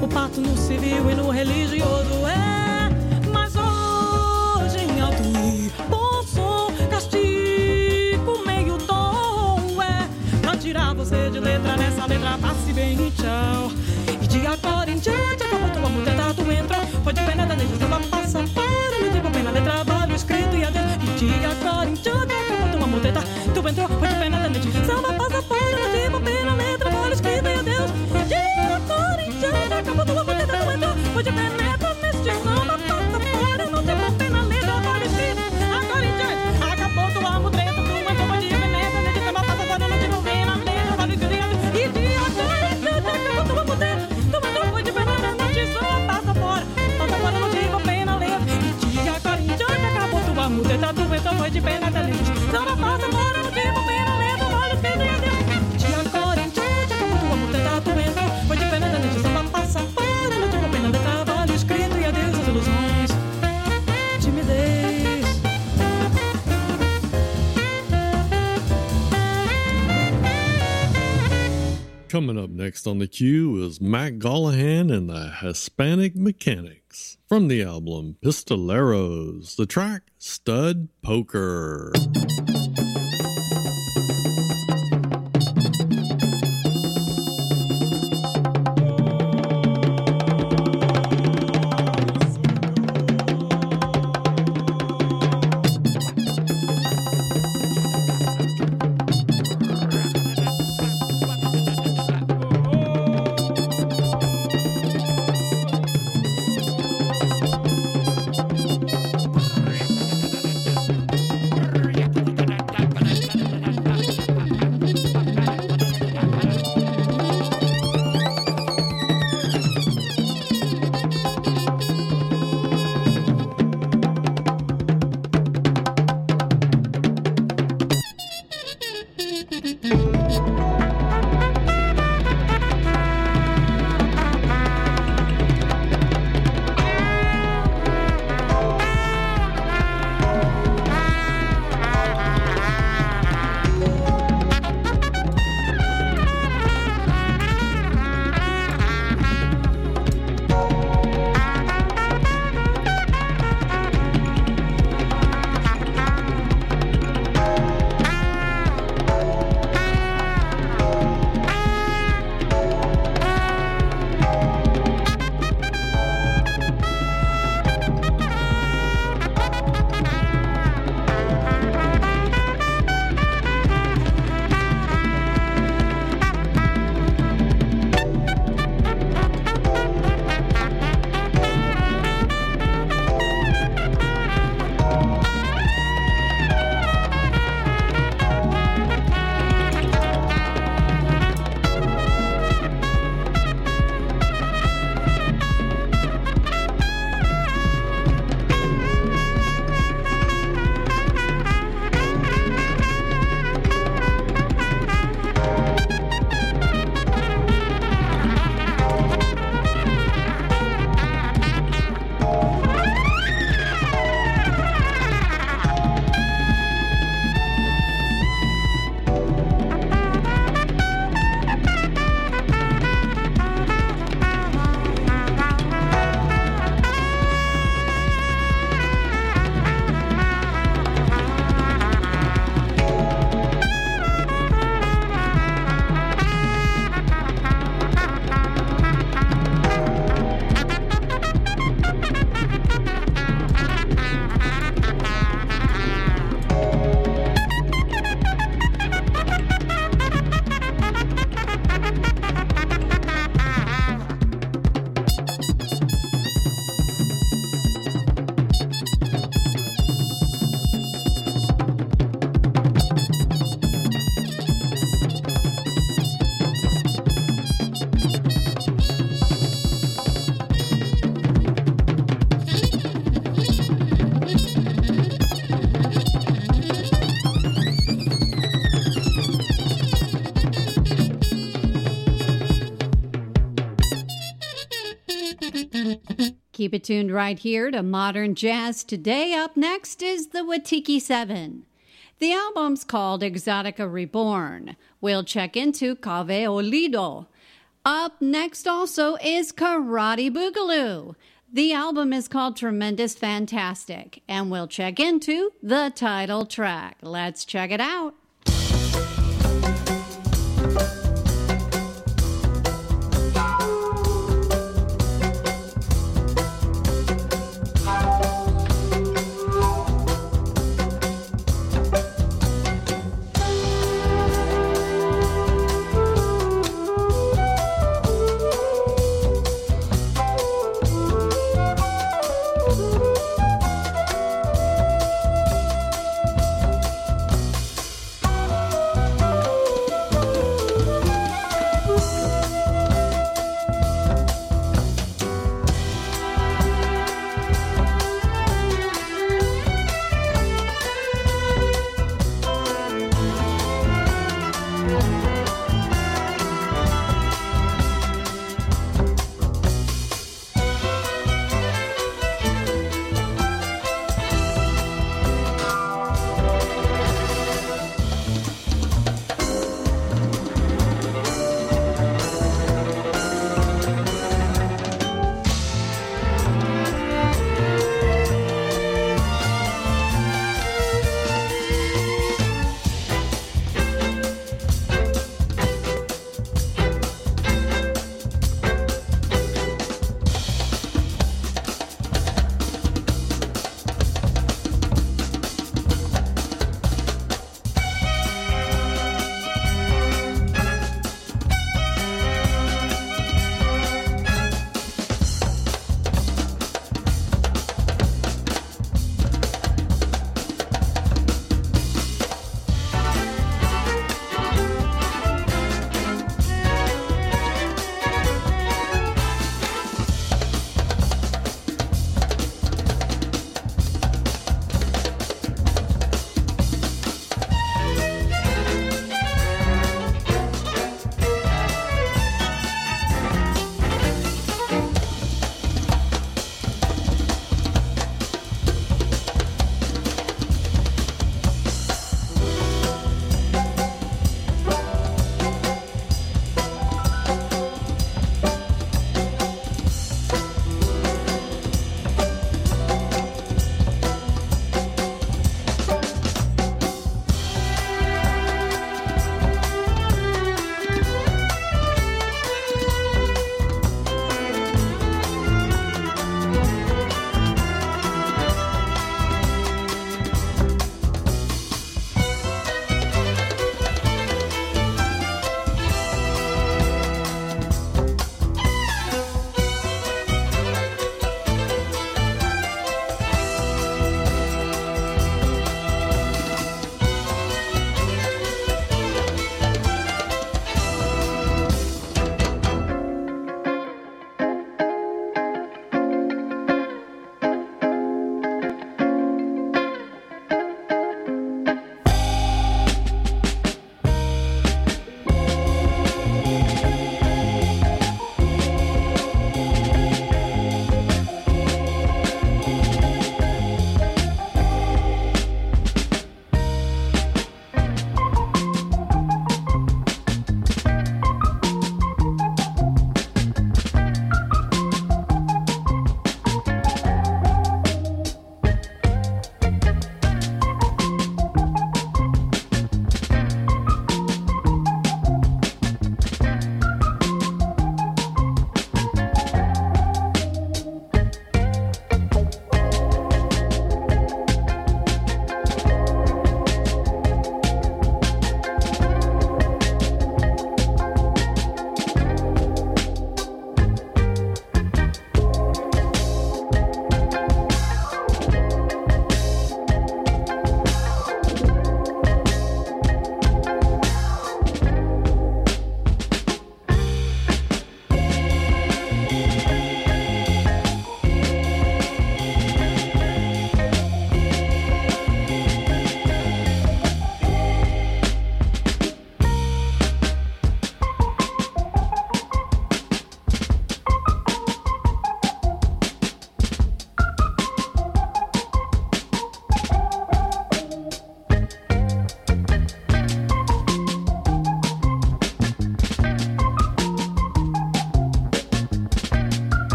o pato no civil e no religioso mas hoje em alto e bom som, castigo meio tom pra tirar você de letra, nessa letra passe bem e tchau. E de agora em diante acabou tua muteta, tu entrou, foi de pena da letra, você vai passar fora, me digo bem na letra, vale o escrito e adeus. E de agora em diante acabou tua muteta, tu entrou, foi de pena da letra, samba passa fora, me digo bem na letra, vale o escrito e adeus. De agora em diante acabou tua muteta, tu entrou, foi de penetra neste samba passa fora, não digo bem na letra, vale o escrito. Agora em diante acabou tua muteta, tu entrou, foi de penetra neste samba passa fora, não digo bem na letra, vale o escrito e adeus. E de agora em diante acabou tua muteta, tu entrou, foi de penetra neste samba passa fora, não digo bem na letra. E de agora em diante acabou tua muteta, tu entrou, foi de penetra neste samba passa fora, não digo bem na letra, vale o escrito e adeus. De agora em diante acabou tua muteta, tu entrou, foi de penetra neste samba passa fora, não digo bem na letra, vale o escrito e adeus as ilusões, timidez. Coming up next on the queue is Mac Gallahan and the Hispanic Mechanics. From the album Pistoleros, the track Stud Poker. Keep it tuned right here to Modern Jazz Today. Up next is the Watiki 7. The album's called Exotica Reborn. We'll check into Cave Olido. Up next also is Karate Boogaloo. The album is called Tremendous Fantastic, and we'll check into the title track. Let's check it out.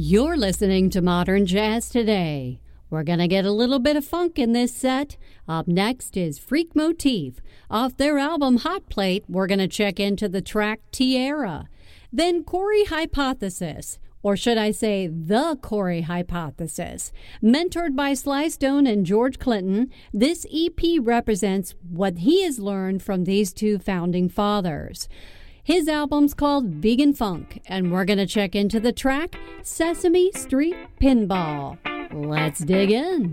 You're listening to Modern Jazz Today. We're going to get a little bit of funk in this set. Up next is Freak Motif. Off their album Hot Plate, we're going to check into the track Tierra. Then Corey Hypothesis, or should I say the Corey Hypothesis. Mentored by Sly Stone and George Clinton, this EP represents what he has learned from these two founding fathers. His album's called Vegan Funk, and we're going to check into the track Sesame Street Pinball. Let's dig in.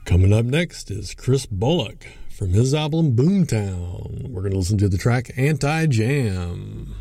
Coming up next is Chris Bullock from his album Boomtown. We're going to listen to the track Anti-Jam.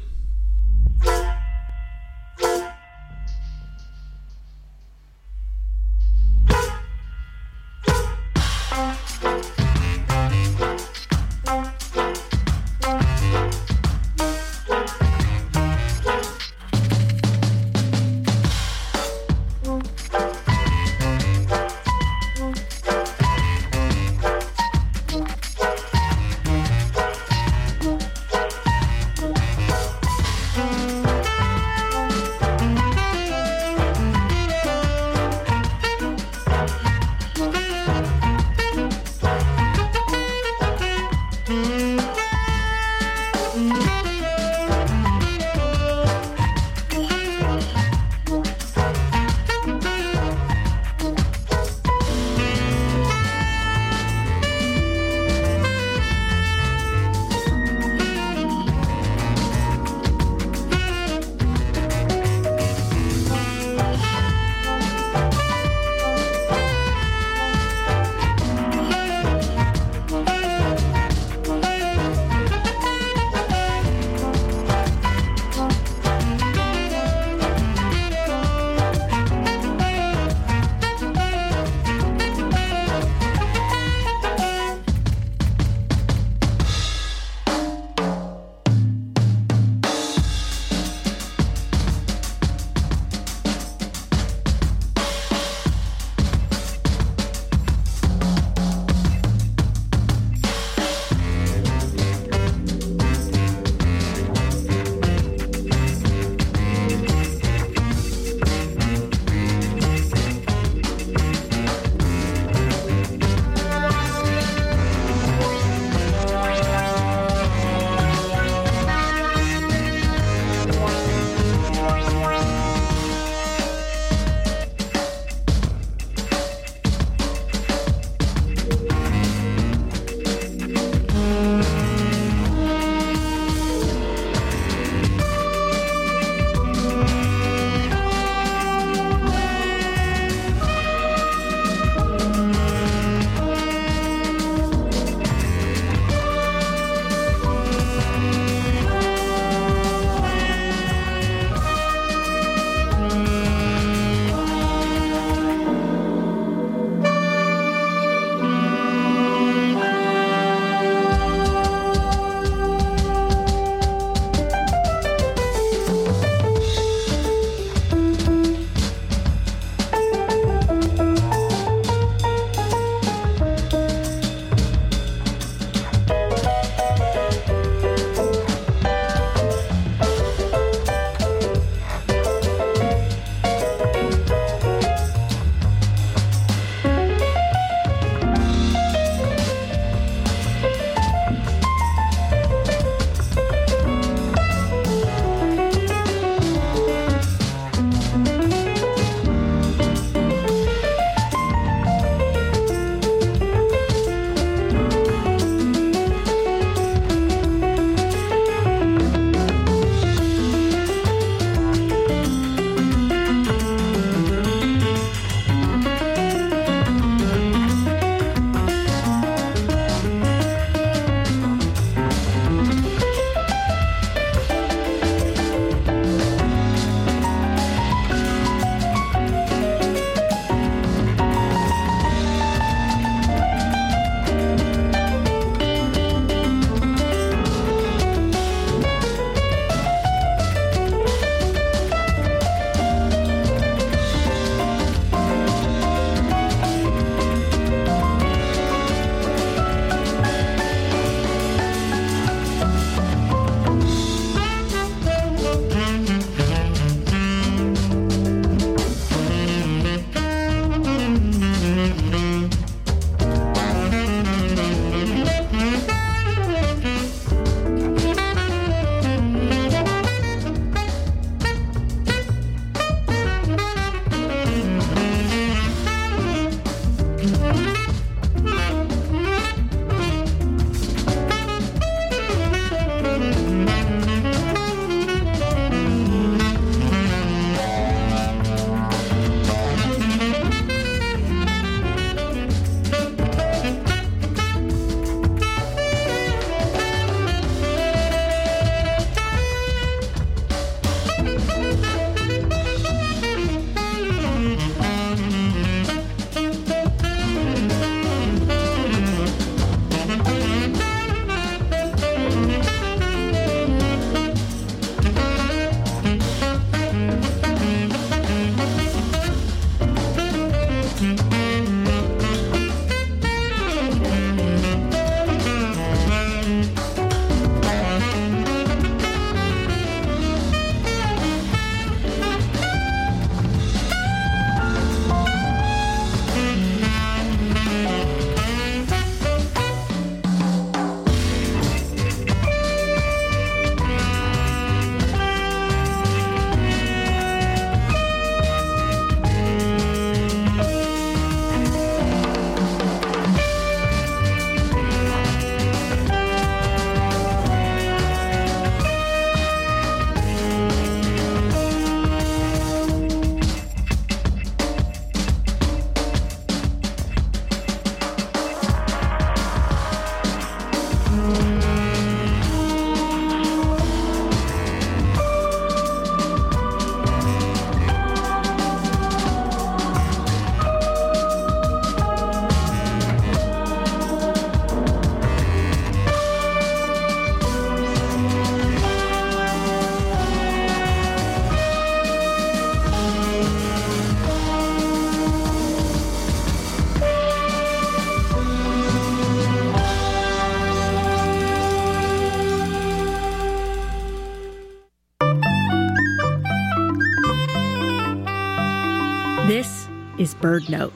BirdNote.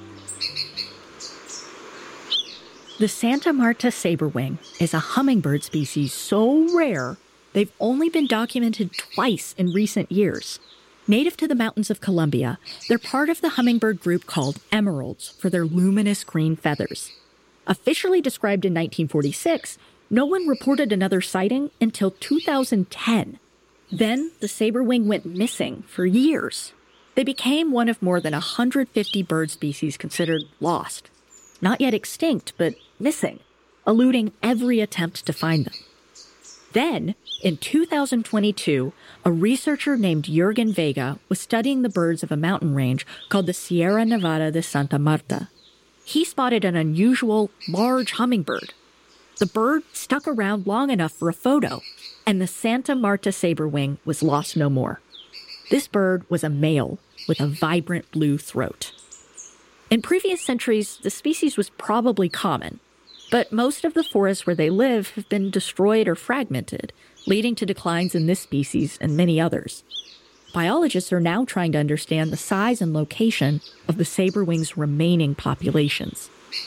The Santa Marta saberwing is a hummingbird species so rare, they've only been documented twice in recent years. Native to the mountains of Colombia, they're part of the hummingbird group called emeralds for their luminous green feathers. Officially described in 1946, no one reported another sighting until 2010. Then, the saberwing went missing for years. They became one of more than 150 bird species considered lost. Not yet extinct, but missing, eluding every attempt to find them. Then, in 2022, a researcher named Jürgen Vega was studying the birds of a mountain range called the Sierra Nevada de Santa Marta. He spotted an unusual, large hummingbird. The bird stuck around long enough for a photo, and the Santa Marta saberwing was lost no more. This bird was a male with a vibrant blue throat. In previous centuries, the species was probably common, but most of the forests where they live have been destroyed or fragmented, leading to declines in this species and many others. Biologists are now trying to understand the size and location of the saberwing's remaining populations.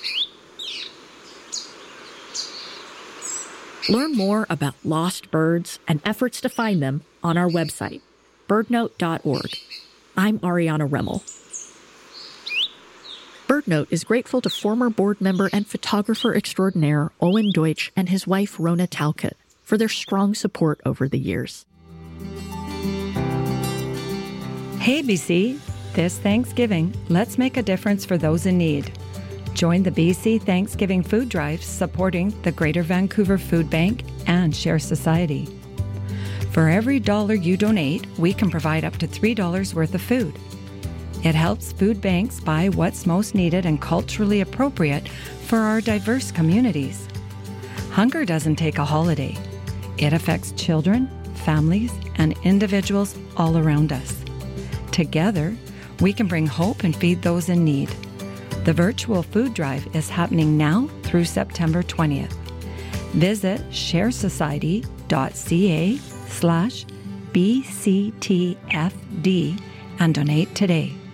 Learn more about lost birds and efforts to find them on our website, birdnote.org. I'm Ariana Remmel. BirdNote is grateful to former board member and photographer extraordinaire Owen Deutsch and his wife Rona Talcott for their strong support over the years. Hey BC, this Thanksgiving, let's make a difference for those in need. Join the BC Thanksgiving Food Drive supporting the Greater Vancouver Food Bank and Share Society. For every dollar you donate, we can provide up to $3 worth of food. It helps food banks buy what's most needed and culturally appropriate for our diverse communities. Hunger doesn't take a holiday. It affects children, families, and individuals all around us. Together, we can bring hope and feed those in need. The virtual food drive is happening now through September 20th. Visit sharesociety.ca/BCTFD and donate today.